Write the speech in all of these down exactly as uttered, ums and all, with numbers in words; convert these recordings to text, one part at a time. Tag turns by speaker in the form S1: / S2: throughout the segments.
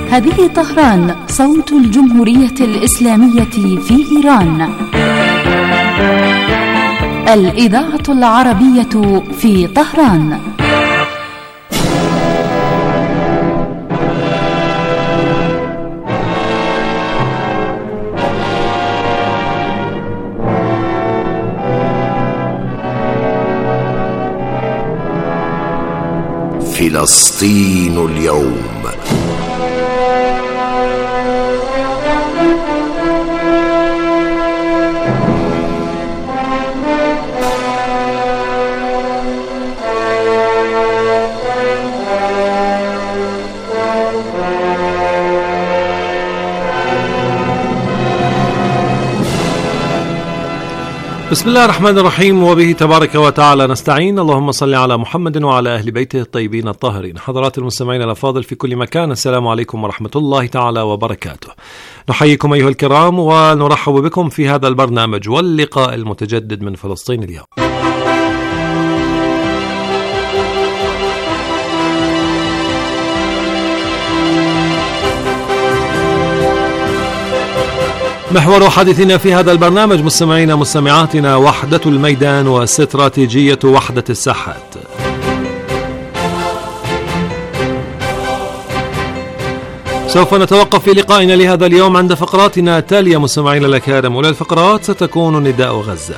S1: هذه طهران، صوت الجمهورية الإسلامية في إيران. الإذاعة العربية في طهران.
S2: فلسطين اليوم.
S3: بسم الله الرحمن الرحيم، وبه تبارك وتعالى نستعين. اللهم صل على محمد وعلى أهل بيته الطيبين الطاهرين. حضرات المستمعين الأفاضل في كل مكان، السلام عليكم ورحمة الله تعالى وبركاته. نحييكم أيها الكرام ونرحب بكم في هذا البرنامج واللقاء المتجدد من فلسطين اليوم. محور حديثنا في هذا البرنامج مستمعينا مستمعاتنا وحدة الميدان واستراتيجية وحدة الساحات. سوف نتوقف في لقائنا لهذا اليوم عند فقراتنا التالية مستمعينا الأكارم. أولى الفقرات ستكون نداء غزة،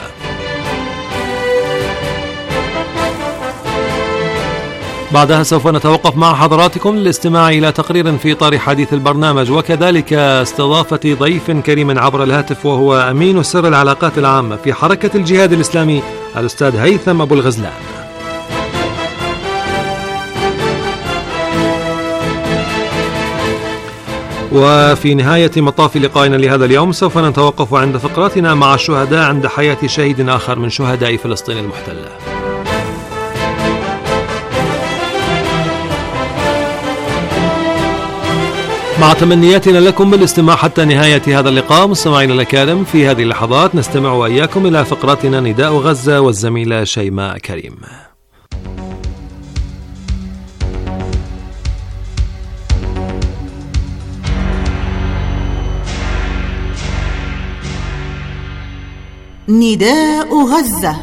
S3: بعدها سوف نتوقف مع حضراتكم للاستماع إلى تقرير في إطار حديث البرنامج، وكذلك استضافة ضيف كريم عبر الهاتف وهو أمين سر العلاقات العامة في حركة الجهاد الإسلامي الأستاذ هيثم أبو الغزلان. وفي نهاية مطاف لقائنا لهذا اليوم سوف نتوقف عند فقراتنا مع الشهداء عند حياة شهيد آخر من شهداء فلسطين المحتلة. مع تمنياتنا لكم بالاستماع حتى نهاية هذا اللقاء مستمعينا الأكارم. في هذه اللحظات نستمع وإياكم إلى فقراتنا نداء غزة والزميلة شيماء كريم.
S4: نداء غزة.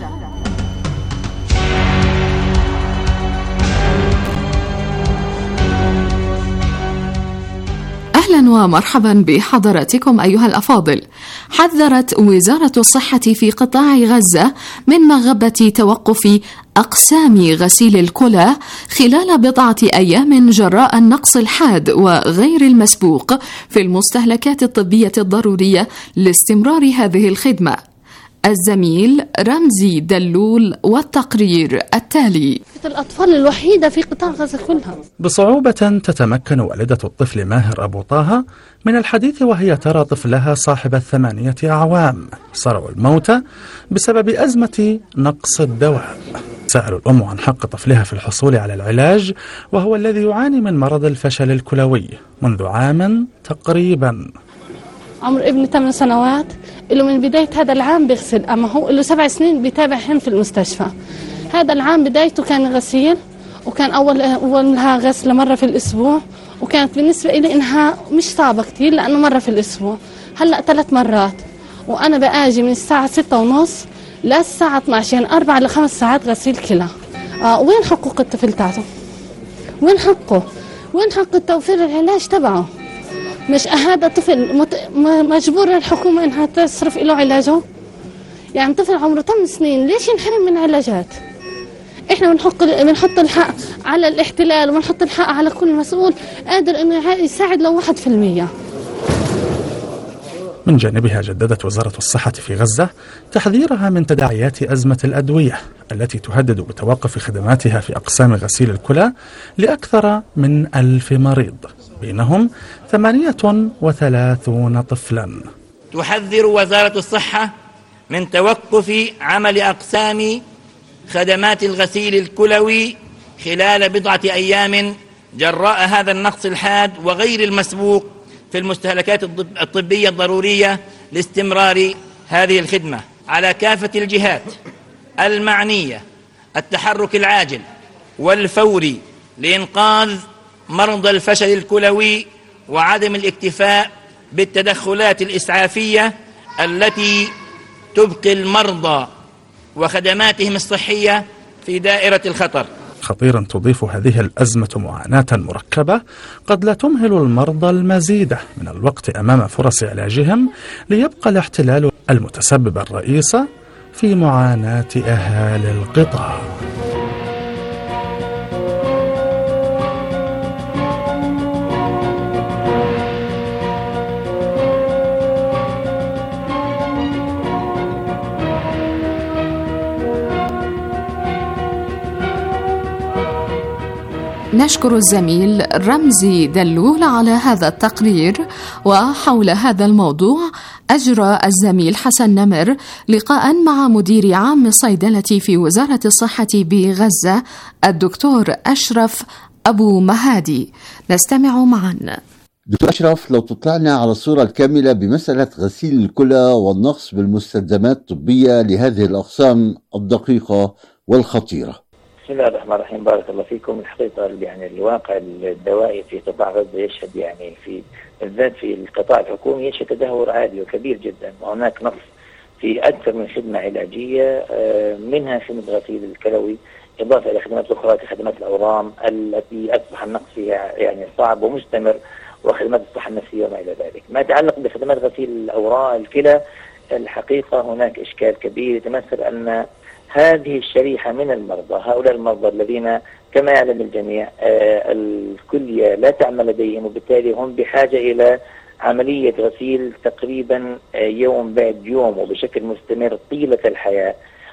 S5: أهلا ومرحبا بحضراتكم أيها الأفاضل. حذرت وزارة الصحة في قطاع غزة من مغبة توقف أقسام غسيل الكلى خلال بضعة أيام جراء النقص الحاد وغير المسبوق في المستهلكات الطبية الضرورية لاستمرار هذه الخدمة. الزميل رمزي دلول والتقرير التالي.
S6: الأطفال الوحيدة في قطاع غزة كلها.
S7: بصعوبة تتمكن والدة الطفل ماهر أبو طه من الحديث وهي ترى طفلها صاحب الثمانية أعوام صروا الموت بسبب أزمة نقص الدواء. سألوا الأم عن حق طفلها في الحصول على العلاج وهو الذي يعاني من مرض الفشل الكلوي منذ عام تقريبا.
S6: عمر ابني ثمان سنوات، له من بداية هذا العام بيغسل، أما هو له سبع سنين بيتابعهم في المستشفى. هذا العام بدايته كان غسيل، وكان أول أولها غسلة مرة في الأسبوع، وكانت بالنسبة إلي إنها مش صعبة كتير لأنه مرة في الأسبوع. هلأ ثلاث مرات، وأنا بآجي من الساعة ستة ونص للساعة اثني عشر، يعني أربع لخمس ساعات غسيل كلى. آه وين حقوق الطفل تاعته؟ وين حقه؟ وين حق التوفير العلاج تبعه؟ مش هذا طفل مجبور الحكومة إنها تصرف له علاجه؟ يعني طفل عمره ثمان سنين ليش ينحرم من علاجات؟ إحنا بنحط بنحط الحق على الاحتلال وبنحط الحق على كل مسؤول قادر إنه يساعد لو واحد في المية.
S7: من جانبها جددت وزارة الصحة في غزة تحذيرها من تداعيات أزمة الأدوية التي تهدد بتوقف خدماتها في أقسام غسيل الكلى لأكثر من ألف مريض بينهم ثمانية وثلاثون طفلا.
S8: تحذر وزارة الصحة من توقف عمل أقسام خدمات الغسيل الكلوي خلال بضعة أيام جراء هذا النقص الحاد وغير المسبوق في المستهلكات الطبية الضرورية لاستمرار هذه الخدمة. على كافة الجهات المعنية التحرك العاجل والفوري لإنقاذ مرضى الفشل الكلوي وعدم الاكتفاء بالتدخلات الإسعافية التي تبقي المرضى وخدماتهم الصحية في دائرة الخطر.
S7: خطيرا تضيف هذه الأزمة معاناة مركبة قد لا تمهل المرضى المزيد من الوقت أمام فرص علاجهم، ليبقى الاحتلال المتسبب الرئيس في معاناة أهالي القطاع.
S5: نشكر الزميل رمزي دلول على هذا التقرير. وحول هذا الموضوع أجرى الزميل حسن نمر لقاء مع مدير عام الصيدلة في وزارة الصحة بغزة الدكتور أشرف أبو مهادي. نستمع معا.
S4: دكتور أشرف، لو تطلعنا على الصورة الكاملة بمسألة غسيل الكلى والنقص بالمستلزمات الطبية لهذه الأقسام الدقيقة والخطيرة.
S9: بسم الله الرحمن الرحيم. بارك الله فيكم. الحقيقة يعني الواقع الدوائي في قطاع غزة يشهد يعني في بالذات في القطاع الحكومي يشهد تدهور عالي وكبير جدا، وهناك نقص في أكثر من خدمة علاجية، منها خدمة الغسيل الكلوي، إضافة إلى خدمات أخرى كخدمات الأورام التي أصبح النقص فيها يعني صعب ومستمر، وخدمات الصحة النفسية وما إلى ذلك. ما يتعلق بخدمات غسيل الأوراق الكلى، الحقيقة هناك إشكال كبير يتمثل أن هذه الشريحة من المرضى، هؤلاء المرضى الذين كما يعلم الجميع آه الكلية لا تعمل لديهم، وبالتالي هم بحاجة إلى عملية غسيل تقريبا آه يوم بعد يوم وبشكل مستمر طيلة الحياة،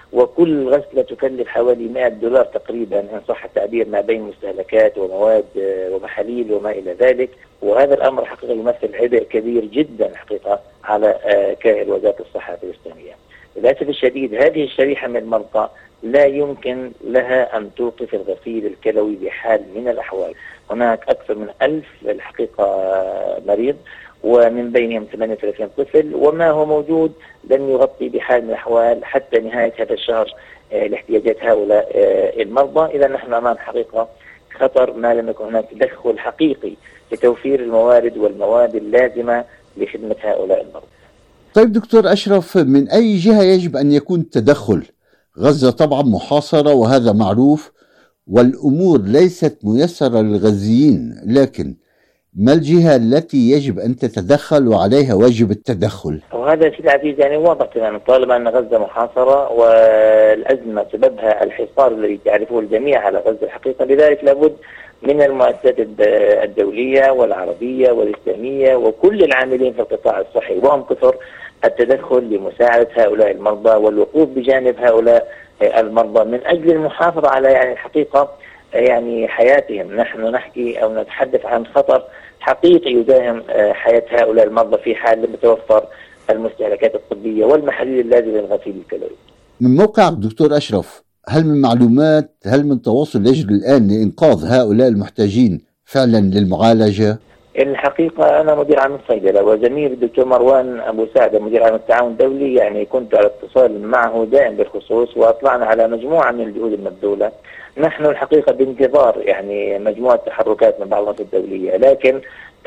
S9: وكل غسلة تكلف حوالي مئة دولار تقريبا إن صح التعبير، ما بين مستهلكات ومواد آه ومحاليل وما إلى ذلك. وهذا الأمر حقيقة يمثل عبء كبير جدا حقيقة على آه كاهل وزارة الصحة الفلسطينية. للأسف الشديد هذه الشريحة من المرضى لا يمكن لها أن توقف الغسيل الكلوي بحال من الأحوال. هناك أكثر من ألف الحقيقة مريض، ومن بينهم ثمانية وثلاثين طفل، وما هو موجود لن يغطي بحال من الأحوال حتى نهاية هذا الشهر لاحتياجات هؤلاء المرضى. إذا نحن أمام حقيقة خطر ما لم يكن هناك تدخل حقيقي لتوفير الموارد والمواد اللازمة لخدمة هؤلاء المرضى.
S4: طيب دكتور أشرف، من أي جهة يجب أن يكون التدخل؟ غزة طبعا محاصرة وهذا معروف، والأمور ليست ميسرة للغزيين، لكن ما الجهة التي يجب أن تتدخل وعليها واجب التدخل؟
S9: وهذا سيد العزيز يعني واضح تماما، طالما أن غزة محاصرة والأزمة سببها الحصار الذي تعرفه الجميع على غزة الحقيقة، لذلك لابد من المؤسسات الدولية والعربية والإسلامية وكل العاملين في القطاع الصحي وهم كثر التدخل لمساعدة هؤلاء المرضى والوقوف بجانب هؤلاء المرضى من أجل المحافظة على يعني الحقيقة يعني حياتهم. نحن نحكي أو نتحدث عن خطر حقيقي يداهم حياة هؤلاء المرضى في حال لم تتوفر المستهلكات الطبية والمحاليل اللازمة للغسيل الكلوي.
S4: من موقع دكتور أشرف، هل من معلومات، هل من تواصل يجري الآن لإنقاذ هؤلاء المحتاجين فعلا للمعالجة؟
S9: الحقيقة أنا مدير عام الصيدلة، وزميل الدكتور مروان أبو سعدة مدير عام التعاون الدولي يعني كنت على اتصال معه دائم بالخصوص، وأطلعنا على مجموعة من الجهود المبذولة. نحن الحقيقة بانتظار يعني مجموعة تحركات من بعض المؤسسات الدولية، لكن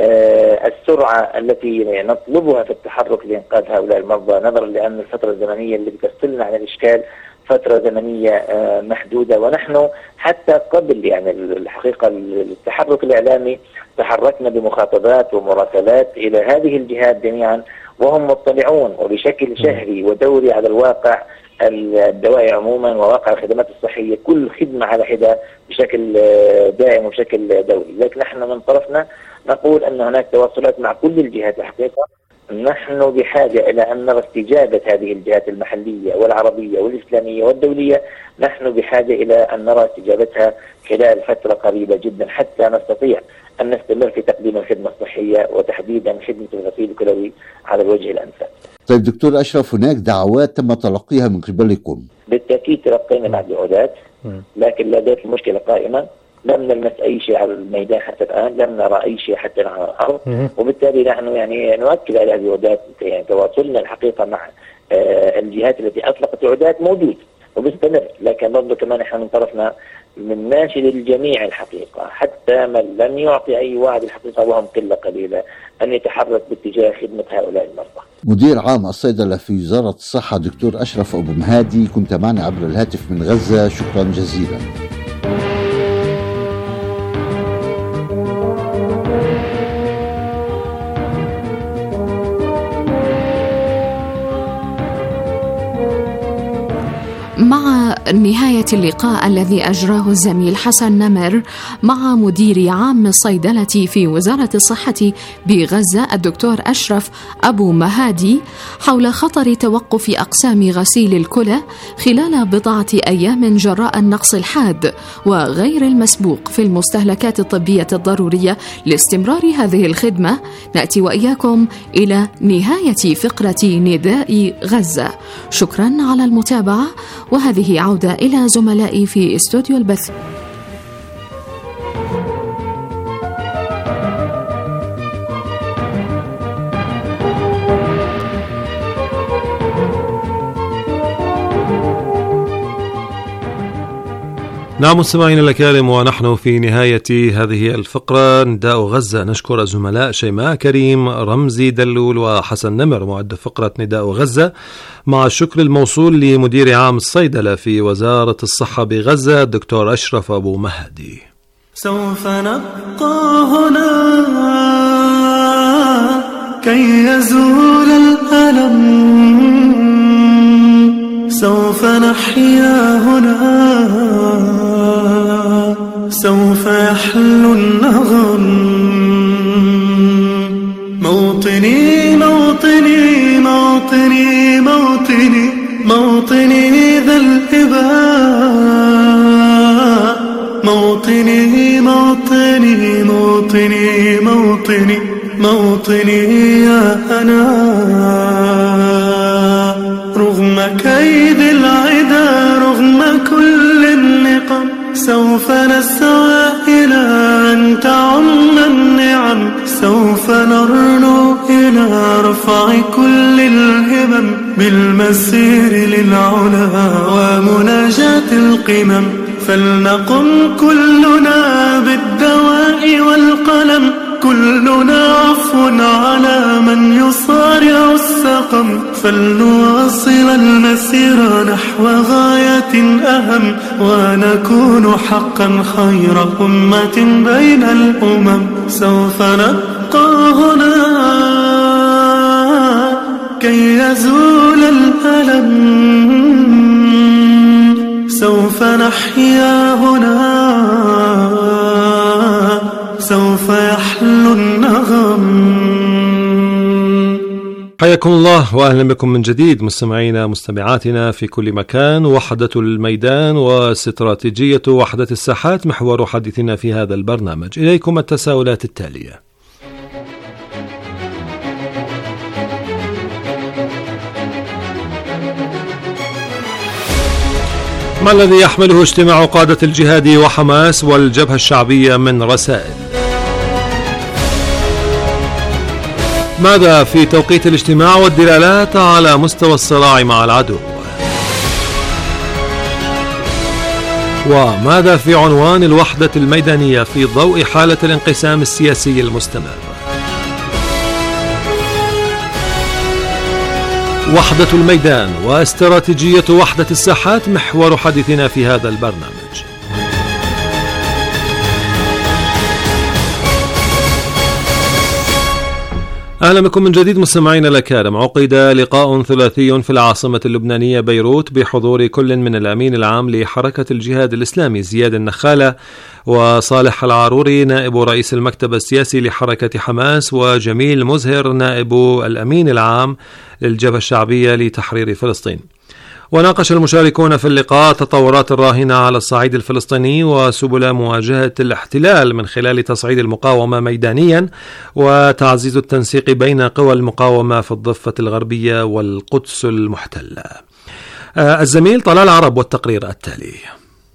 S9: آه السرعة التي نطلبها في التحرك لإنقاذ هؤلاء المرضى نظرا لأن الفترة الزمنية اللي بتفصلنا عن الإشكال فترة زمنية آه محدودة، ونحن حتى قبل يعني الحقيقة التحرك الإعلامي تحركنا بمخاطبات ومراسلات إلى هذه الجهات جميعا، وهم مطلعون وبشكل شهري ودوري على الواقع الدوائي عموما وواقع الخدمات الصحية، كل خدمة على حدة بشكل دائم وبشكل دوري. لكن نحن من طرفنا نقول أن هناك تواصلات مع كل الجهات. الحقيقة نحن بحاجة إلى أن نرى استجابة هذه الجهات المحلية والعربية والإسلامية والدولية، نحن بحاجة إلى أن نرى استجابتها خلال فترة قريبة جدا حتى نستطيع أن نستمر في تقديم الخدمة الصحية وتحديدا خدمة الغسيل الكلوي على الوجه الأنسب.
S4: طيب دكتور أشرف، هناك دعوات تم تلقيها من قبلكم؟
S9: بالتأكيد تلقينا بعض الدعوات، لكن لديك المشكلة قائمة، لم نلمس أي شيء على الميدان حتى الآن، لم نرى أي شيء حتى على الأرض، وبالتالي نحن يعني نؤكد على هذه الوعدات. يعني تواصلنا الحقيقة مع آه الجهات التي أطلقت وعدات موجود، وبيستمر. لكن برضه كمان احنا من طرفنا من ناشد الجميع الحقيقة، حتى من لم يعطي أي وعد الحقيقة وهم قلة قليلة، أن يتحرك باتجاه خدمة هؤلاء المرضى.
S4: مدير عام الصيدلة في وزارة الصحة دكتور أشرف أبو مهادي، كنت معنا عبر الهاتف من غزة، شكرا جزيلا.
S5: مع نهاية اللقاء الذي أجراه الزميل حسن نمر مع مدير عام الصيدلة في وزارة الصحة بغزة الدكتور أشرف أبو مهادي حول خطر توقف أقسام غسيل الكلى خلال بضعة أيام جراء النقص الحاد وغير المسبوق في المستهلكات الطبية الضرورية لاستمرار هذه الخدمة، نأتي وإياكم إلى نهاية فقرة نداء غزة. شكرا على المتابعة، وهذه عودة إلى زملائي في استوديو البث.
S3: نعم مستمعينا الكرام، ونحن في نهاية هذه الفقرة نداء غزة. نشكر الزملاء شيماء كريم، رمزي دلول، وحسن نمر معد فقرة نداء غزة، مع الشكر الموصول لمدير عام الصيدلة في وزارة الصحة بغزة الدكتور أشرف أبو مهدي.
S10: سوف نبقى هنا كي يزول الألم، سوف نحيا هنا، سوف يحلو النغم. موطني موطني موطني موطني موطني ذا الإباء، موطني موطني موطني موطني موطني يا أنا. رغم كيد العدا، رغم كل النقم، سوف نسعى إلى أن تعم النعم، سوف نرنو إلى رفع كل الهمم، بالمسير للعلا ومناجاة القمم. فلنقم كلنا بالدواء والقلم، كلنا عفو على من يصارع السقم. فلنواصل المسير نحو غاية أهم، ونكون حقا خير أمة بين الأمم. سوف نبقى هنا كي يزول الألم، سوف نحيا هنا، سوف يحلو النغم.
S3: حياكم الله وأهلا بكم من جديد مستمعينا مستمعاتنا في كل مكان. وحدة الميدان واستراتيجية وحدة الساحات محور حديثنا في هذا البرنامج. إليكم التساؤلات التالية: ما الذي يحمله اجتماع قادة الجهاد وحماس والجبهة الشعبية من رسائل؟ ماذا في توقيت الاجتماع والدلالات على مستوى الصراع مع العدو؟ وماذا في عنوان الوحدة الميدانية في ضوء حالة الانقسام السياسي المستمر؟ وحدة الميدان واستراتيجية وحدة الساحات محور حديثنا في هذا البرنامج. أهلا بكم من جديد مستمعينا الأكارم. عقد لقاء ثلاثي في العاصمة اللبنانية بيروت بحضور كل من الأمين العام لحركة الجهاد الإسلامي زياد النخالة وصالح العاروري نائب رئيس المكتب السياسي لحركة حماس، وجميل مزهر نائب الأمين العام للجبهة الشعبية لتحرير فلسطين. وناقش المشاركون في اللقاء تطورات الراهنة على الصعيد الفلسطيني وسبل مواجهة الاحتلال من خلال تصعيد المقاومة ميدانيا وتعزيز التنسيق بين قوى المقاومة في الضفة الغربية والقدس المحتلة. الزميل طلال عرب والتقرير التالي.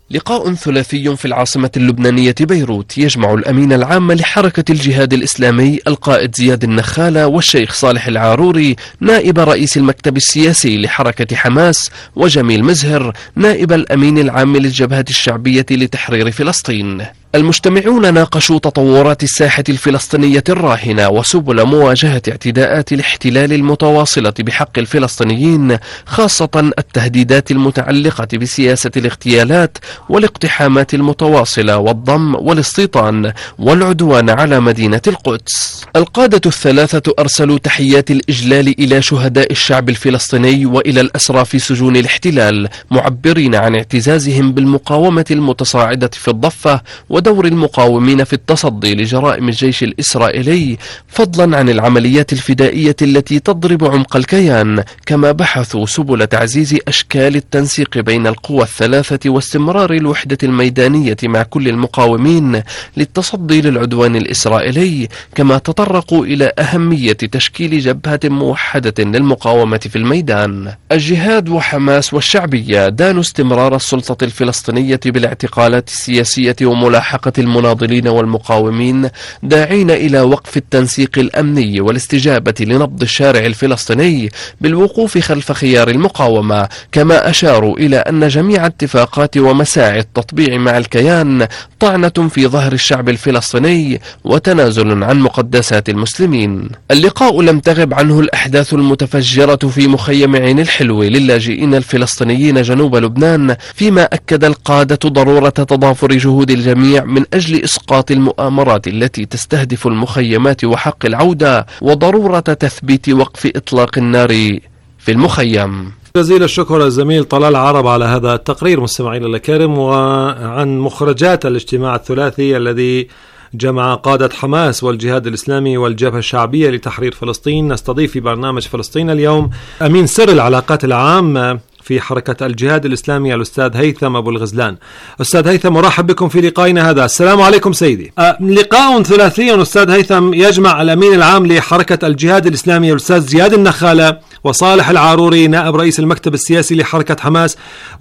S11: لقاء ثلاثي في العاصمة اللبنانية بيروت يجمع الأمين العام لحركة الجهاد الإسلامي القائد زياد النخالة والشيخ صالح العاروري نائب رئيس المكتب السياسي لحركة حماس وجميل مزهر نائب الأمين العام للجبهة الشعبية لتحرير فلسطين. المجتمعون ناقشوا تطورات الساحة الفلسطينية الراهنة وسبل مواجهة اعتداءات الاحتلال المتواصلة بحق الفلسطينيين، خاصة التهديدات المتعلقة بسياسة الاغتيالات والاقتحامات المتواصلة والضم والاستيطان والعدوان على مدينة القدس. القادة الثلاثة أرسلوا تحيات الإجلال إلى شهداء الشعب الفلسطيني وإلى الأسرى في سجون الاحتلال، معبرين عن اعتزازهم بالمقاومة المتصاعدة في الضفة ودور المقاومين في التصدي لجرائم الجيش الإسرائيلي، فضلا عن العمليات الفدائية التي تضرب عمق الكيان. كما بحثوا سبل تعزيز أشكال التنسيق بين القوى الثلاثة واستمرار الوحدة الميدانية مع كل المقاومين للتصدي للعدوان الإسرائيلي. كما تطرقوا إلى أهمية تشكيل جبهة موحدة للمقاومة في الميدان. الجهاد وحماس والشعبية دانوا استمرار السلطة الفلسطينية بالاعتقالات السياسية وملاحقة المناضلين والمقاومين، داعين إلى وقف التنسيق الأمني والاستجابة لنبض الشارع الفلسطيني بالوقوف خلف خيار المقاومة. كما أشاروا إلى أن جميع اتفاقات ومساعي التطبيع مع الكيان طعنة في ظهر الشعب الفلسطيني وتنازل عن مقدسات المسلمين. اللقاء لم تغب عنه الأحداث المتفجرة في مخيم عين الحلو للاجئين الفلسطينيين جنوب لبنان، فيما أكد القادة ضرورة تضافر جهود الجميع من أجل إسقاط المؤامرات التي تستهدف المخيمات وحق العودة، وضرورة تثبيت وقف إطلاق النار في المخيم.
S3: جزيل الشكر الزميل طلال عرب على هذا التقرير مستمعينا الكرام، وعن مخرجات الاجتماع الثلاثي الذي جمع قادة حماس والجهاد الإسلامي والجبهة الشعبية لتحرير فلسطين. نستضيف في برنامج فلسطين اليوم أمين سر العلاقات العام في حركة الجهاد الإسلامي الأستاذ هيثم أبو الغزلان. أستاذ هيثم، مرحب بكم في لقائنا هذا. السلام عليكم سيدي. أه لقاء ثلاثي أستاذ هيثم يجمع الأمين العام لحركة الجهاد الإسلامي الأستاذ زياد النخالة وصالح العاروري نائب رئيس المكتب السياسي لحركة حماس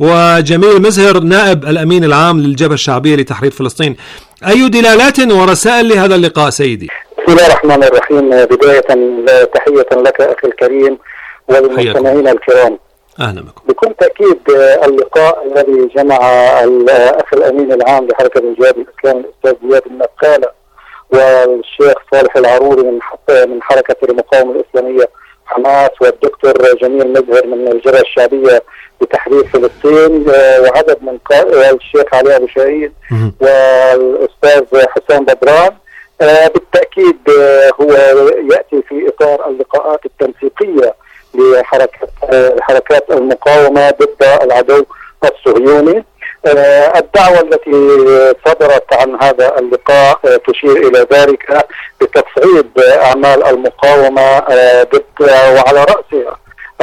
S3: وجميل مزهر نائب الأمين العام للجبهة الشعبية لتحرير فلسطين. أي دلالات ورسائل لهذا اللقاء سيدي؟
S12: بسم الله الرحمن الرحيم. بداية تحية لك أخي الكريم والمستمعين الكرام.
S3: أهلا بكم.
S12: بكل تأكيد اللقاء الذي جمع الأخ الأمين العام لحركة الجهاد الإسلامي الأستاذ زياد النخالة والشيخ صالح العاروري من من حركة المقاومة الإسلامية حماس والدكتور جميل مزهر من الجبهة الشعبية لتحرير فلسطين وعدد من والشيخ علي أبو شهيد والأستاذ حسام بدران، بالتأكيد هو يأتي في إطار اللقاءات التنسيقية لحركات حركات المقاومة ضد العدو الصهيوني. الدعوة التي صدرت عن هذا اللقاء تشير إلى ذلك بتصعيد أعمال المقاومة ضد وعلى رأسها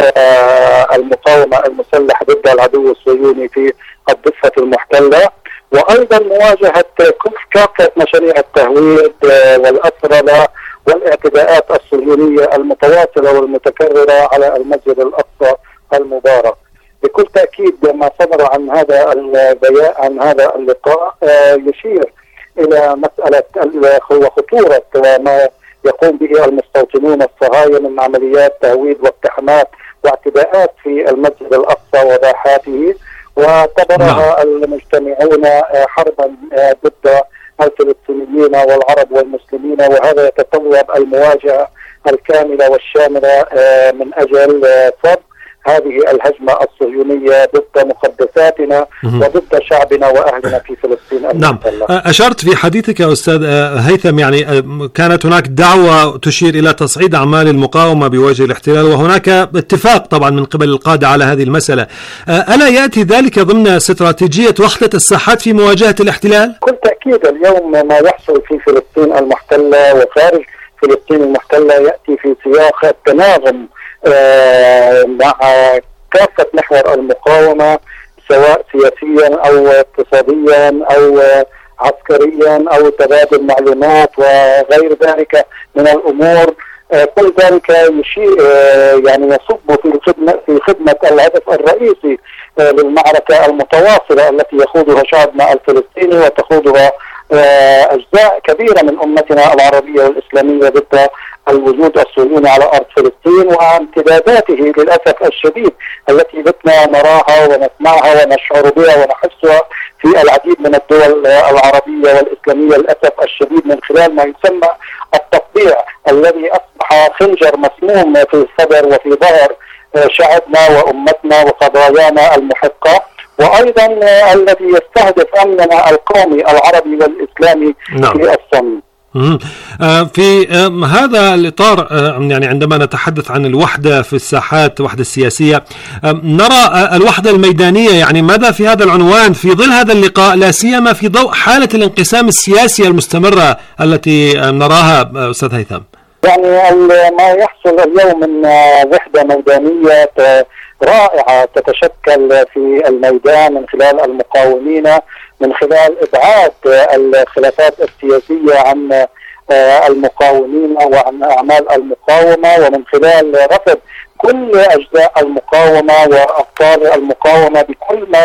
S12: المقاومة المسلحة ضد العدو الصهيوني في الضفة المحتلة، وأيضا مواجهة كافة مشاريع التهويد والأسرة والاعتداءات الصهيونية المتواصلة والمتكررة على المسجد الأقصى المبارك. بكل تأكيد ما صدر عن هذا البيان عن هذا اللقاء يشير إلى مسألة وخطورة ما يقوم به المستوطنون الصهاينة من عمليات تهويد واقتحامات واعتداءات في المسجد الأقصى وضاحاته، واعتبرها المجتمعون حربا ضد الفلسطينيين والعرب والمسلمين، وهذا يتطلب المواجهة الكاملة والشاملة من أجل صد هذه الهجمة الصهيونية ضد مقدساتنا وضد شعبنا وأهلنا في فلسطين.
S3: نعم، أشرت في حديثك يا أستاذ هيثم يعني كانت هناك دعوة تشير إلى تصعيد أعمال المقاومة بوجه الاحتلال، وهناك اتفاق طبعا من قبل القادة على هذه المسألة. ألا يأتي ذلك ضمن استراتيجية وحدة الساحات في مواجهة الاحتلال؟
S12: بكل تأكيد اليوم ما يحصل في فلسطين المحتلة وخارج فلسطين المحتلة يأتي في سياق التناغم آه مع كافة محور المقاومة، سواء سياسيا أو اقتصاديا أو عسكريا أو تبادل معلومات وغير ذلك من الأمور كل ذلك يشير يعني يصب في خدمة في خدمة الهدف الرئيسي للمعركة المتواصلة التي يخوضها شعبنا الفلسطيني وتخوضها أجزاء كبيرة من أمتنا العربية والإسلامية ضد الوجود الصهيوني على أرض فلسطين وامتداداته للأسف الشديد التي بتنا نراها ونسمعها ونشعر بها ونحسها في العديد من الدول العربية والإسلامية للأسف الشديد من خلال ما يسمى التطبيع الذي أصبح خنجر مسموم في الصدر وفي ظهر شعبنا وأمتنا وقضايانا المحقة، وأيضا الذي يستهدف أمننا القومي العربي والإسلامي نعم. في الصميم.
S3: في هذا الإطار يعني عندما نتحدث عن الوحدة في الساحات، وحدة السياسية، نرى الوحدة الميدانية، يعني ماذا في هذا العنوان في ظل هذا اللقاء، لا سيما في ضوء حالة الانقسام السياسي المستمرة التي نراها أستاذ هيثم؟
S12: يعني ما يحصل اليوم من وحدة ميدانية رائعة تتشكل في الميدان من خلال المقاومين، من خلال إبعاد الخلافات السياسية عن المقاومين وعن أعمال المقاومة، ومن خلال رفض كل أجزاء المقاومة وأبطال المقاومة بكل ما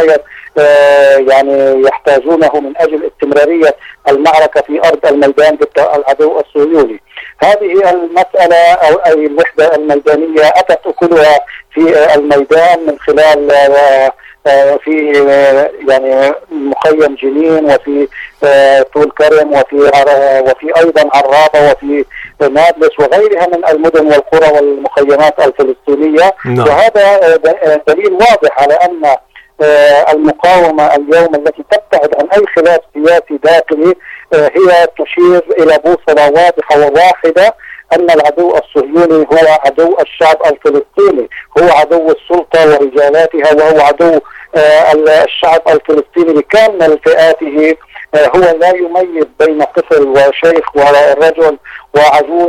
S12: يعني يحتاجونه من أجل استمرارية المعركة في أرض الميدان ضد العدو الصهيوني. هذه المسألة أو أي الوحدة الميدانية أتت أكلها في الميدان من خلال في يعني مخيم جنين وفي طول كرم وفي وفي أيضا عرابة وفي نابلس وغيرها من المدن والقرى والمخيمات الفلسطينية. no. وهذا دليل واضح على أن المقاومة اليوم التي تبتعد عن أي خلاف سياسي داخلي هي تشير إلى بوصلة واضحة وواحدة أن العدو الصهيوني هو عدو الشعب الفلسطيني، هو عدو السلطة ورجالاتها، وهو عدو الشعب الفلسطيني بكامل فئاته. هو لا يميز بين طفل وشيخ ورجل وعجوز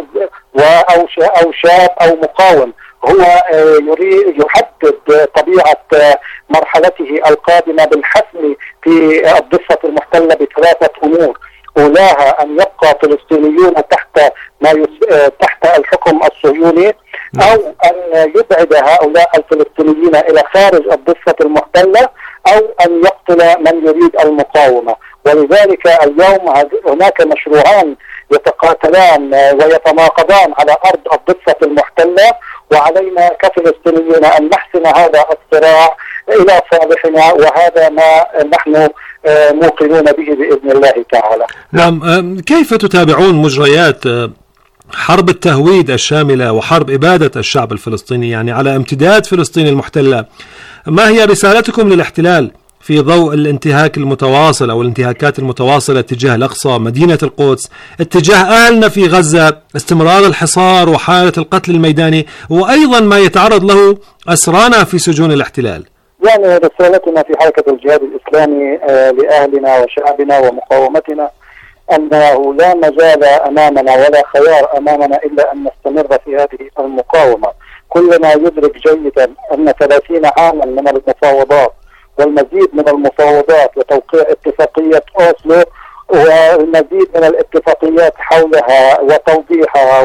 S12: أو شاب أو مقاوم. هو يريد يحدد طبيعة مرحلته القادمة بالحسم في الضفة المحتلة بثلاثة أمور: أولاها أن يبقى فلسطينيون تحت ما يس... تحت الحكم الصهيوني، أو أن يبعد هؤلاء الفلسطينيين إلى خارج الضفة المحتلة، أو أن يقتل من يريد المقاومة. ولذلك اليوم هناك مشروعان يتقاتلان ويتناقضان على أرض الضفة المحتلة، وعلينا كفلسطينيين أن نحسم هذا الصراع إلى صالحنا، وهذا ما نحن موقنون به بإذن الله تعالى.
S3: نعم، كيف تتابعون مجريات حرب التهويد الشاملة وحرب إبادة الشعب الفلسطيني يعني على امتداد فلسطين المحتلة؟ ما هي رسالتكم للاحتلال في ضوء الانتهاك المتواصل أو الانتهاكات المتواصلة تجاه الأقصى، مدينة القدس، اتجاه أهلنا في غزة، استمرار الحصار وحالة القتل الميداني، وأيضا ما يتعرض له أسرانا في سجون الاحتلال؟
S12: يعني رسالتنا في حركة الجهاد الإسلامي لأهلنا وشعبنا ومقاومتنا أنه لا مجال أمامنا ولا خيار أمامنا إلا أن نستمر في هذه المقاومة. كلنا يدرك جيدا أن ثلاثين عاما من المفاوضات والمزيد من المفاوضات وتوقيع اتفاقية أوسلو والمزيد من الاتفاقيات حولها وتوضيحها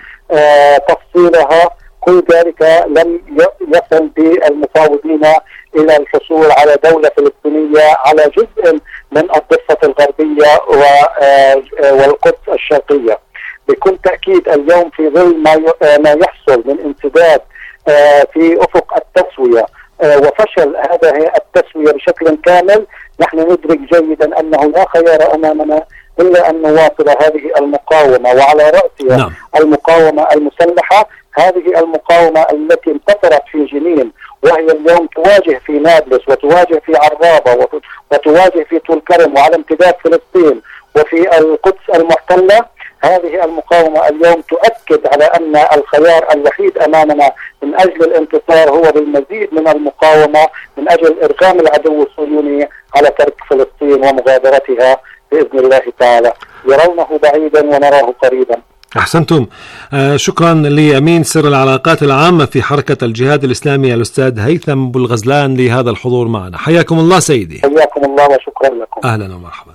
S12: وتفصيلها، كل ذلك لم يصل بالمفاوضين إلى الحصول على دولة فلسطينية على جزء من الضفة الغربية والقدس الشرقية. بكل تأكيد اليوم في ظل ما يحصل من انسداد في أفق التسوية وفشل هذه التسوية بشكل كامل، نحن ندرك جيدا أنه لا خيار أمامنا إلا أن نواصل هذه المقاومة، وعلى رأسها نعم. المقاومة المسلحة، هذه المقاومة التي انتصرت في جنين وهي اليوم تواجه في نابلس وتواجه في عرابة وتواجه في طول كرم وعلى امتداد فلسطين وفي القدس المحتلة. هذه المقاومة اليوم تؤكد على أن الخيار الوحيد أمامنا من أجل الانتصار هو بالمزيد من المقاومة من أجل إرغام العدو الصهيوني على ترك فلسطين ومغادرتها بإذن الله تعالى. يرونه بعيدا ونراه قريبا.
S3: أحسنتم. آه شكرا لأمين سر العلاقات العامة في حركة الجهاد الإسلامي الأستاذ هيثم بولغزلان لهذا الحضور معنا. حياكم الله سيدي.
S12: حياكم الله وشكرا لكم.
S3: أهلا ومرحبا.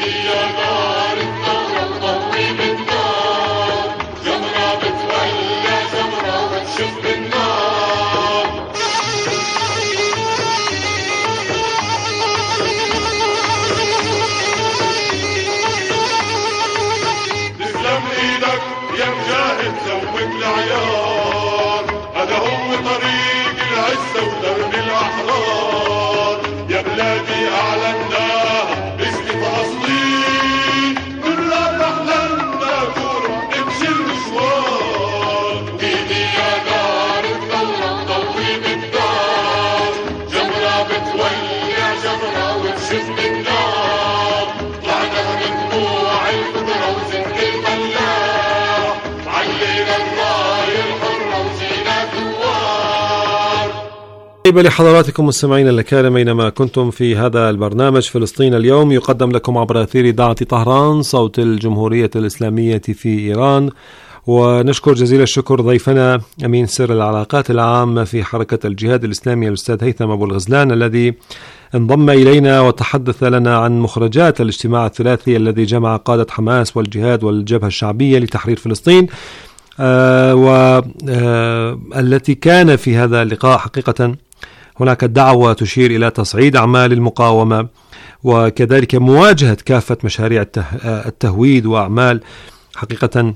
S3: لحضراتكم مستمعينا الكرام أينما كنتم في هذا البرنامج فلسطين اليوم، يقدم لكم عبر أثير إذاعة طهران صوت الجمهورية الإسلامية في إيران. ونشكر جزيل الشكر ضيفنا أمين سر العلاقات العامة في حركة الجهاد الإسلامي الأستاذ هيثم أبو الغزلان، الذي انضم إلينا وتحدث لنا عن مخرجات الاجتماع الثلاثي الذي جمع قادة حماس والجهاد والجبهة الشعبية لتحرير فلسطين، آه والتي آه كان في هذا اللقاء حقيقة هناك دعوة تشير إلى تصعيد أعمال المقاومة وكذلك مواجهة كافة مشاريع التهويد وأعمال حقيقة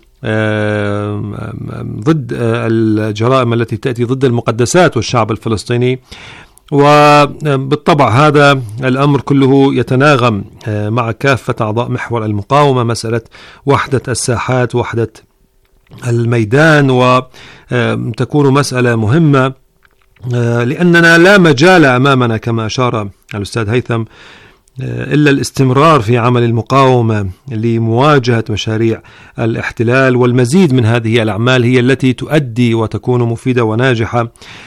S3: ضد الجرائم التي تأتي ضد المقدسات والشعب الفلسطيني. وبالطبع هذا الأمر كله يتناغم مع كافة أعضاء محور المقاومة، مسألة وحدة الساحات وحدة الميدان، وتكون مسألة مهمة لأننا لا مجال أمامنا كما أشار الأستاذ هيثم إلا الاستمرار في عمل المقاومة لمواجهة مشاريع الاحتلال، والمزيد من هذه الأعمال هي التي تؤدي وتكون مفيدة وناجحة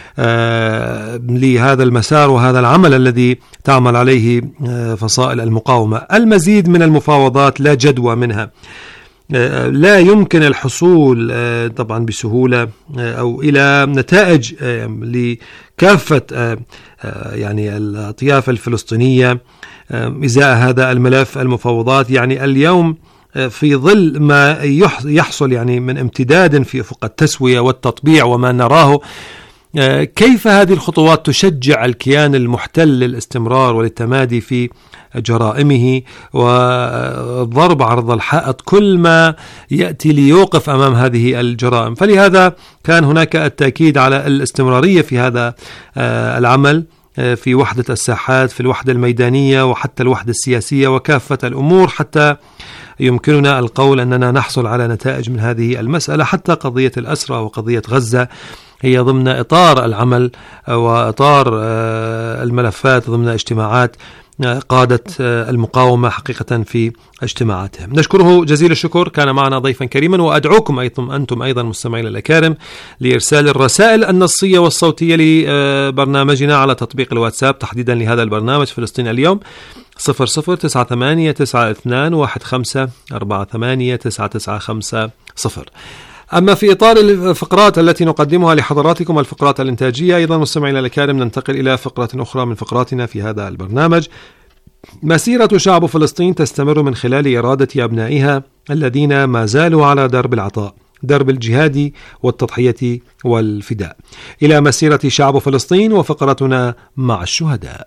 S3: لهذا المسار وهذا العمل الذي تعمل عليه فصائل المقاومة. المزيد من المفاوضات لا جدوى منها، لا يمكن الحصول طبعا بسهولة أو إلى نتائج لكافة يعني الأطياف الفلسطينية إزاء هذا الملف المفاوضات. يعني اليوم في ظل ما يحصل يعني من امتداد في أفق التسوية والتطبيع وما نراه، كيف هذه الخطوات تشجع الكيان المحتل للاستمرار والتمادي في جرائمه والضرب عرض الحائط كل ما يأتي ليوقف أمام هذه الجرائم. فلهذا كان هناك التأكيد على الاستمرارية في هذا العمل، في وحدة الساحات، في الوحدة الميدانية وحتى الوحدة السياسية وكافة الأمور، حتى يمكننا القول أننا نحصل على نتائج من هذه المسألة. حتى قضية الأسرى وقضية غزة هي ضمن إطار العمل وإطار الملفات ضمن اجتماعات قادة المقاومة حقيقة في اجتماعاتهم. نشكره جزيل الشكر، كان معنا ضيفا كريما، وأدعوكم أيضا أنتم أيضا مستمعين الأكارم لإرسال الرسائل النصية والصوتية لبرنامجنا على تطبيق الواتساب تحديدا لهذا البرنامج فلسطين اليوم صفر صفر تسعة ثمانية تسعة اثنان واحد خمسة أربعة ثمانية تسعة تسعة خمسة صفر. أما في إطار الفقرات التي نقدمها لحضراتكم الفقرات الإنتاجية، أيضا مستمعينا الكرام ننتقل إلى فقرة أخرى من فقراتنا في هذا البرنامج. مسيرة شعب فلسطين تستمر من خلال إرادة أبنائها الذين ما زالوا على درب العطاء، درب الجهاد والتضحية والفداء، إلى مسيرة شعب فلسطين وفقرتنا مع الشهداء.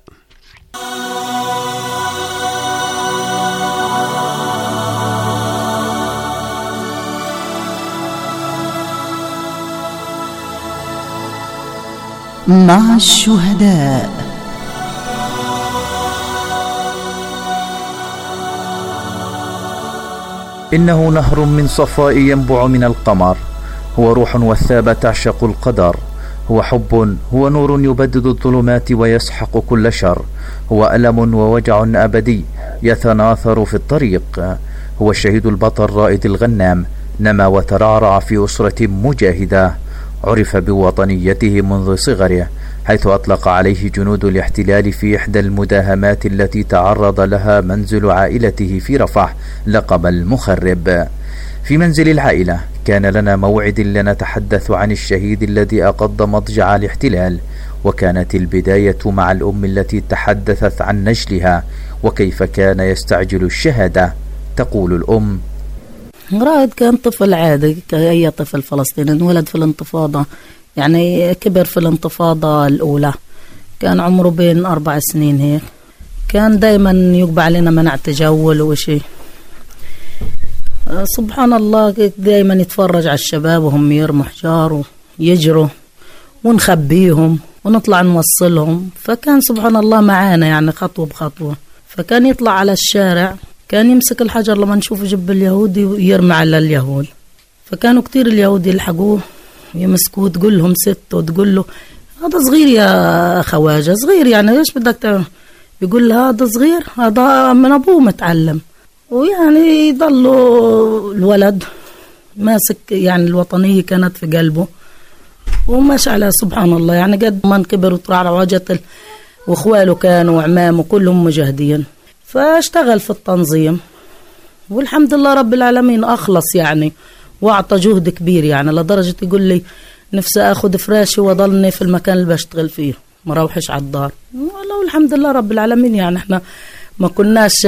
S1: مع الشهداء.
S13: إنه نهر من صفاء ينبع من القمر، هو روح وثابة تعشق القدر، هو حب، هو نور يبدد الظلمات ويسحق كل شر، هو ألم ووجع أبدي يتناثر في الطريق، هو الشهيد البطل رائد الغنام، نما وترعرع في أسرة مجاهدة، عرف بوطنيته منذ صغره، حيث أطلق عليه جنود الاحتلال في إحدى المداهمات التي تعرض لها منزل عائلته في رفح لقب المخرب. في منزل العائلة كان لنا موعد لنتحدث عن الشهيد الذي أقض مضجع الاحتلال وكانت البداية مع الأم التي تحدثت عن نجلها وكيف كان يستعجل الشهادة. تقول الأم:
S14: رائد كان طفل عادي كأي طفل فلسطيني، انولد في الانتفاضة، يعني كبر في الانتفاضة الأولى، كان عمره بين أربع سنين هيك. كان دايما يقبع علينا منع تجول وشي. سبحان الله دايما يتفرج على الشباب وهم يرموا حجار ويجروا ونخبيهم ونطلع نوصلهم، فكان سبحان الله معانا يعني خطوة بخطوة. فكان يطلع على الشارع، كان يمسك الحجر لما نشوف جب اليهودي ويرمي على اليهود، فكانوا كتير اليهود يلحقوه يمسكوه، تقول لهم ست وتقول له هذا صغير يا خواجة، صغير يعني ايش بدك تعمل؟ يقول له هذا صغير، هذا من أبوه متعلم. ويعني يضلوا الولد ماسك يعني الوطنية كانت في قلبه وماشي على سبحان الله. يعني قد ما كبر وطلع وجت واخواله كانوا وعمامه كلهم مجاهدين، فاشتغل في التنظيم والحمد لله رب العالمين أخلص يعني واعطى جهد كبير، يعني لدرجة يقول لي نفسي أخذ فراشي وضلني في المكان اللي بشتغل فيه ما روحش على الدار. والله الحمد لله رب العالمين، يعني احنا ما كناش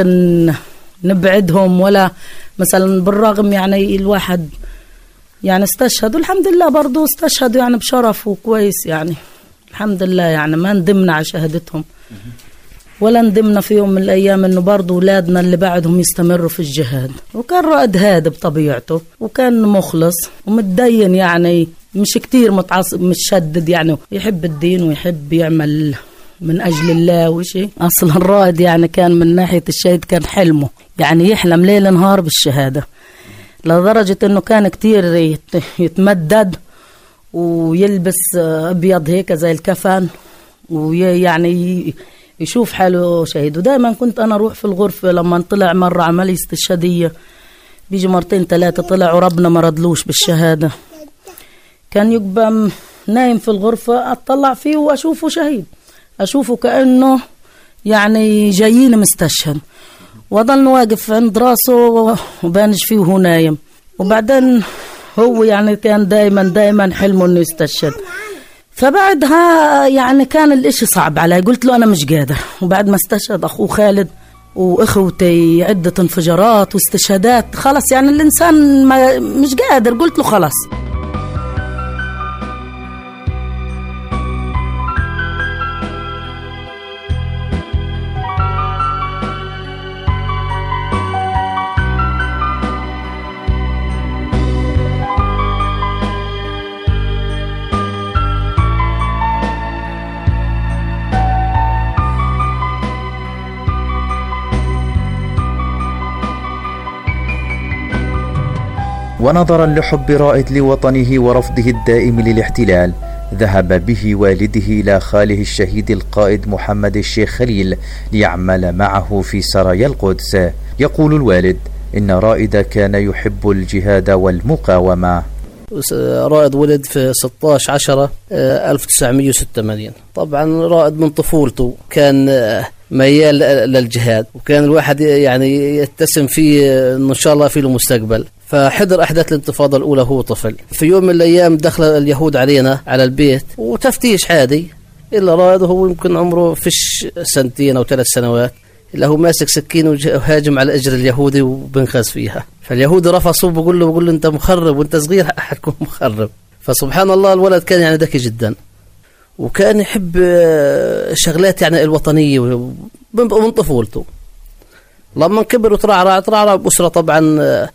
S14: نبعدهم ولا مثلا، بالرغم يعني الواحد يعني استشهد والحمد لله برضو استشهدوا يعني بشرف وكويس، يعني الحمد لله يعني ما ندمنا على شهادتهم ولا ندمنا في يوم من الأيام إنه برضو أولادنا اللي بعدهم يستمروا في الجهاد. وكان رائد هادي بطبيعته وكان مخلص ومتدين، يعني مش كتير متعصب متشدد، يعني يحب الدين ويحب يعمل من أجل الله وشي. أصلا الرائد يعني كان من ناحية الشهيد كان حلمه يعني يحلم ليل نهار بالشهادة، لدرجة إنه كان كتير يتمدد ويلبس أبيض هيك زي الكفن ويعني يشوف حاله شهيد. ودائما كنت أنا أروح في الغرفة لما طلع مرة عملية استشهادية، بيجي مرتين ثلاثة طلع وربنا ما ردلوش بالشهادة، كان يبقى نايم في الغرفة أطلع فيه وأشوفه شهيد، أشوفه كأنه يعني جايين مستشهد، وضلنا واقف عند راسه وبانج فيه وهو نايم. وبعدين هو يعني كان دايما دايما حلمه إنه يستشهد. فبعدها يعني كان الاشي صعب علي، قلت له أنا مش قادر. وبعد ما استشهد أخوه خالد وإخوتي عدة انفجارات واستشهادات، خلاص يعني الإنسان ما مش قادر، قلت له خلاص.
S13: ونظرا لحب رائد لوطنه ورفضه الدائم للاحتلال، ذهب به والده إلى خاله الشهيد القائد محمد الشيخ خليل ليعمل معه في سرايا القدس. يقول الوالد إن رائد كان يحب الجهاد والمقاومة.
S15: رائد ولد في ستة عشر عشرة ألف وتسعمائة وستة وثمانين. طبعا رائد من طفولته كان ميال للجهاد، وكان الواحد يعني يتسم فيه إن شاء الله في له مستقبل. فحضر أحداث الانتفاضة الأولى هو طفل. في يوم من الأيام دخل اليهود علينا على البيت وتفتيش عادي، إلا رائد هو يمكن عمره فيش سنتين أو ثلاث سنوات، إلا هو ماسك سكين وهاجم على أجر اليهودي وبنخذ فيها. فاليهودي رفع صوب وقال له بقول له أنت مخرب وأنت صغير حتكون مخرب. فسبحان الله الولد كان يعني ذكي جدا، وكان يحب شغلات يعني الوطنية من طفولته. لما كبر وترعرع ترعرع بأسرة طبعا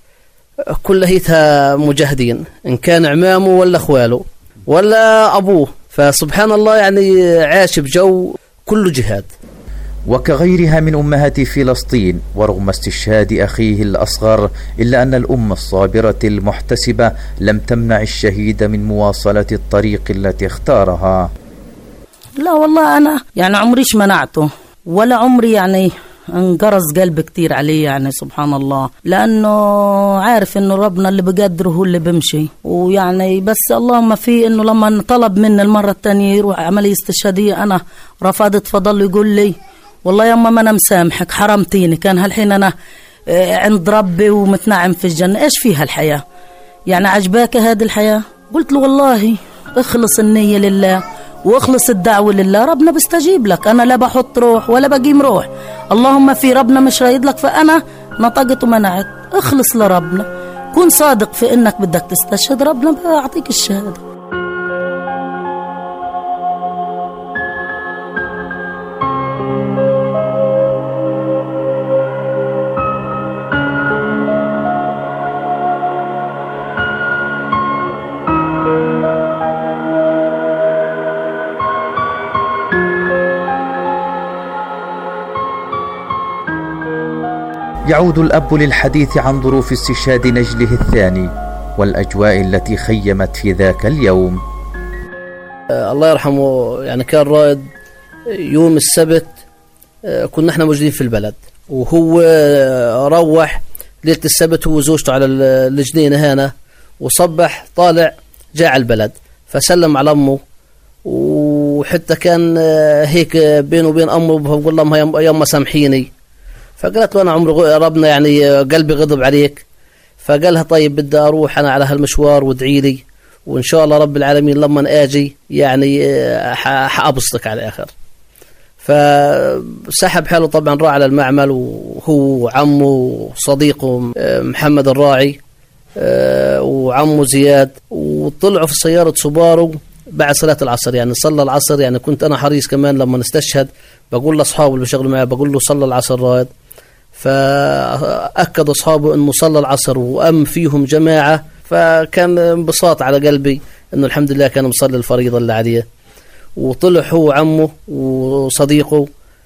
S15: كلها مجاهدين، إن كان عمامه ولا أخواله ولا أبوه. فسبحان الله يعني عاش بجو كله جهاد.
S13: وكغيرها من أمهات فلسطين، ورغم استشهاد أخيه الأصغر، إلا أن الأم الصابرة المحتسبة لم تمنع الشهيد من مواصلة الطريق التي اختارها.
S14: لا والله أنا يعني عمريش منعته، ولا عمري يعني انقرص قلبي كتير عليه، يعني سبحان الله، لأنه عارف إنه ربنا اللي بقدره هو اللي بمشي. ويعني بس اللهم في إنه لما طلب مني المرة الثانية يروح عملية استشهادية أنا رفضت، فضل يقول لي والله يا أما ما أنا مسامحك، حرمتيني، كان هالحين أنا عند ربي ومتنعم في الجنة، إيش فيها الحياة؟ يعني عجباك هذه الحياة؟ قلت له والله اخلص النية لله واخلص الدعوة لله ربنا بيستجيب لك. أنا لا بحط روح ولا بقيم روح، اللهم في ربنا مش رايد لك فأنا نطقت ومنعت. اخلص لربنا، كن صادق في إنك بدك تستشهد، ربنا بيعطيك الشهادة.
S13: يعود الأب للحديث عن ظروف استشهاد نجله الثاني والأجواء التي خيمت في ذاك اليوم.
S15: الله يرحمه، يعني كان رائد يوم السبت كنا احنا موجودين في البلد، وهو روح ليلة السبت هو وزوجته على الجنينة هنا، وصبح طالع جاء على البلد فسلم على أمه، وحتى كان هيك بينه وبين أمه بقول لها يا أمه سامحيني، فقالت له أنا عمر ربنا يعني قلبي غضب عليك، فقالها طيب بدي أروح أنا على هالمشوار وادعي لي، وإن شاء الله رب العالمين لما أجي يعني حأبسطك على الآخر. فسحب حاله طبعا، راح على المعمل وهو عمه وصديقه محمد الراعي وعمه زياد، وطلعوا في سيارة سوبارو بعد صلاة العصر، يعني صلى العصر. يعني كنت أنا حريص كمان لما نستشهد بقول لأصحابه اللي بيشغلوا معي بقول له صلى العصر رائد، فأكد أصحابه أنه صلى العصر وأم فيهم جماعة، فكان انبساط على قلبي أنه الحمد لله كان مصلي الفريضة اللي عليه. وطلع هو عمه وصديقه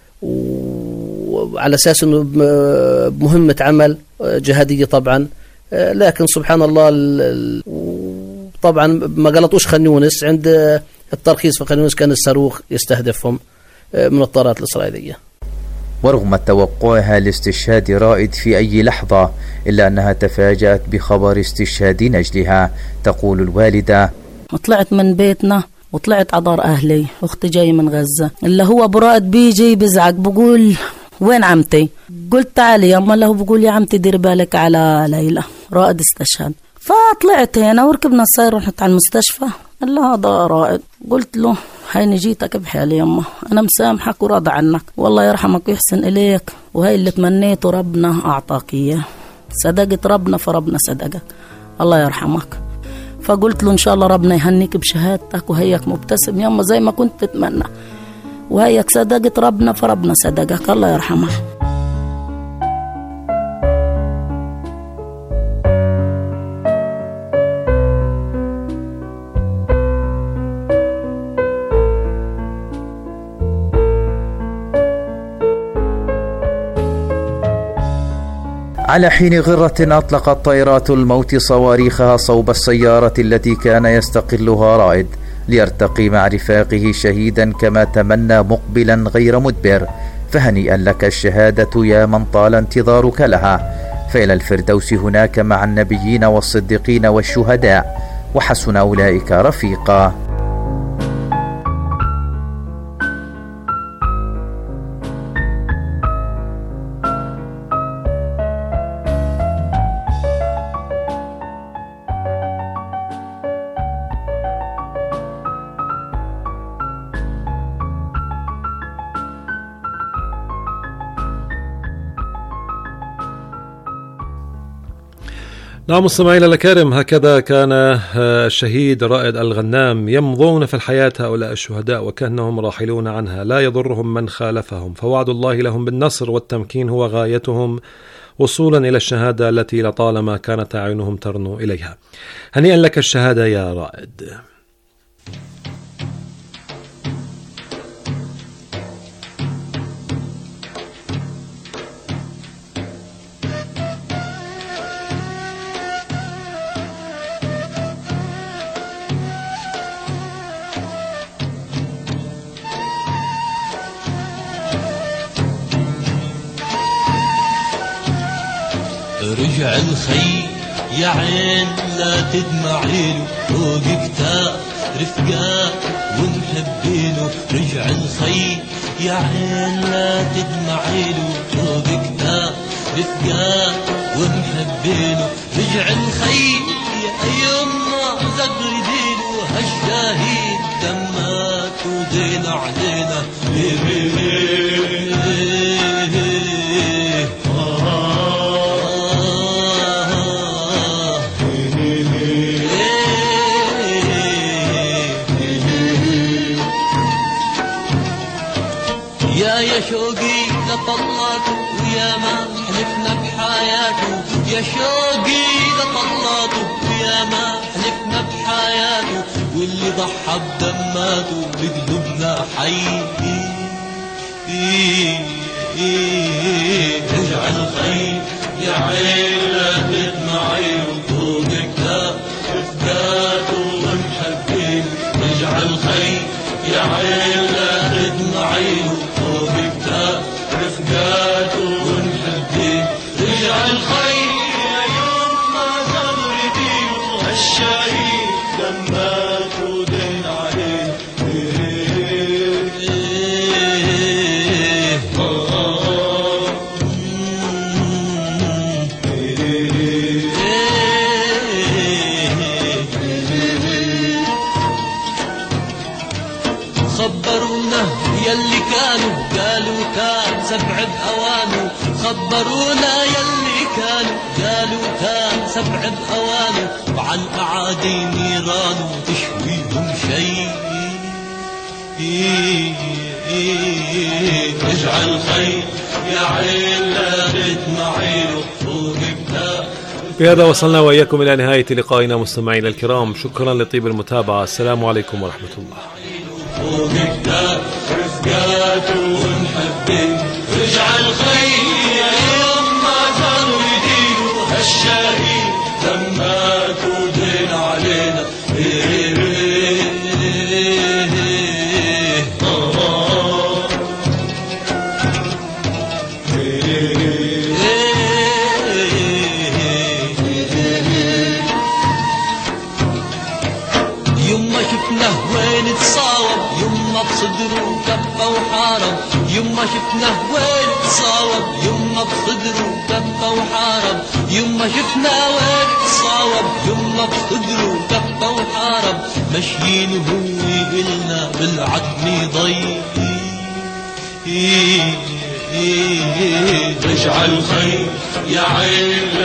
S15: وعلى أساس أنه بمهمة عمل جهادية طبعا، لكن سبحان الله طبعا ما غلطوش خان يونس عند الترخيص، فخان يونس كان الصاروخ يستهدفهم من الطائرات الإسرائيلية.
S13: ورغم توقعها لاستشهاد رائد في أي لحظة إلا أنها تفاجأت بخبر استشهاد نجلها. تقول الوالدة:
S14: طلعت من بيتنا وطلعت على دار أهلي، أختي جاي من غزة، اللي هو أبو رائد بيجي بزعق بقول وين عمتي؟ قلت تعالي يا أما، له بقول يا عمتي دير بالك على ليلى رائد استشهد. فطلعت هنا وركبنا السيارة ورحت على المستشفى، قال له هذا رائد. قلت له هاي جيتك بحالي يما، أنا مسامحك وراضى عنك، والله يرحمك ويحسن إليك، وهي اللي تمنيته ربنا أعطاك إياه، صدقت ربنا فربنا صدقك، الله يرحمك. فقلت له إن شاء الله ربنا يهنيك بشهادتك وهيك مبتسم يما زي ما كنت تتمنى، وهيك صدقت ربنا فربنا صدقك، الله يرحمك.
S13: على حين غرة أطلقت طائرات الموت صواريخها صوب السيارة التي كان يستقلها رائد ليرتقي مع رفاقه شهيدا كما تمنى مقبلا غير مدبر. فهنيئا لك الشهادة يا من طال انتظارك لها، فإلى الفردوس هناك مع النبيين والصديقين والشهداء، وحسن أولئك رفيقا.
S3: نعم مستمعينا الكرام، هكذا كان الشهيد رائد الغنام يمضون في الحياة هؤلاء الشهداء وكأنهم راحلون عنها، لا يضرهم من خالفهم، فوعد الله لهم بالنصر والتمكين هو غايتهم وصولا إلى الشهادة التي لطالما كانت أعينهم ترنو إليها. هنيئا لك الشهادة يا رائد.
S16: رجع الخي يا عين لا تدمعيله، فوق كتاب رفقات ونحبيله. رجع الخي يا عين لا تدمعيله، فوق كتاب رفقات ونحبيله. رجع الخي يا يما زغرديله، هالشاهين دمات ودين علينا. يا يا شوقي لطلاته ويا ما حلفنا بحياته، يا شوقي لطلاته ويا ما حلفنا بحياته، واللي ضحى بدماته بقلوبنا حي. اجعل خير يا عين لا تدمعي وفوق كتاب رفقاته ومحبين. اجعل خير يا عين لا تدمعي وفوق كتاب رفقاته ومحبين. اجعل خير يا يوم ما صبري فيه هالشهيد دمات ودين عليه. خبرونا يلي كانوا قالوا كان سبع بأوانه، خبرونا يلي كانوا قالوا كان سبع بأوانه، وعن أعادي نيرانه تشويهم شيء. اجعل خير يا عين لا تدمعي فوق كتاب.
S3: بهذا وصلنا وإياكم إلى نهاية لقائنا مستمعينا الكرام، شكرا لطيب المتابعة، السلام عليكم ورحمة الله.
S16: فوق كتاب رفقاته ونحبين. اجعل خير يا يوم ما صاروا يدينوا هالشهيد دمات ودين علينا. يما شفناه وين تصاوب، يما بصدره كبه وحارب، يما شفناه وين تصاوب، يما بصدره كبه وحارب، يما شفناه وين تصاوب، يما بصدره كبه وحارب، ماشيين وهو يقلنا بالعدم ضي. اجعل خير يا عين